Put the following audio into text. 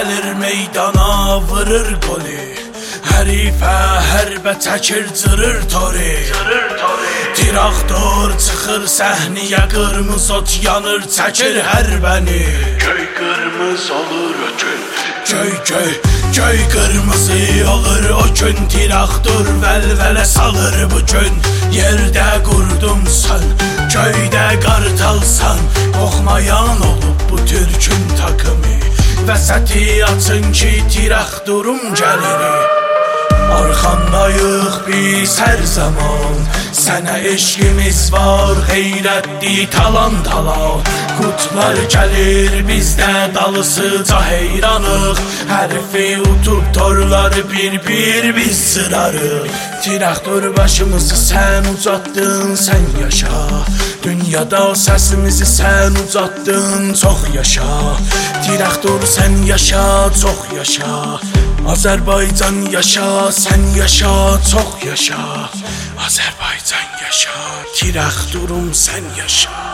gəlir meydana vurur golü. Hərifə hərbə çəkir cırır tori. Traktor çıxır səhniyə, qırmızı ot yanır çəkir hərbəni. Göy qırmızı olur o gün, Göy qırmızı olur o gün. Traktor vəlvələ salır bu gün. Yerdə qurdumsan, göydə qartalsan, oxmayan olub bu türkün takımı. Vəsəti açın ki traktorum gəlir. Arxandayıq biz hər zaman, sənə eşqimiz var, xeyrətli talan-talan. Qutlar gəlir bizdə dalısıca heyranıq, hərfi utub torları bir-bir biz sırarıq. Traktor başımızı sən ucatdın, sən yaşa. Dünyada səsimizi sən ucatdın, çox yaşa. Traktor sən yaşa, çox yaşa. Azərbaycan yaşa, sən yaşa, çox yaşa. Azərbaycan yaşa, traktorum sən yaşa.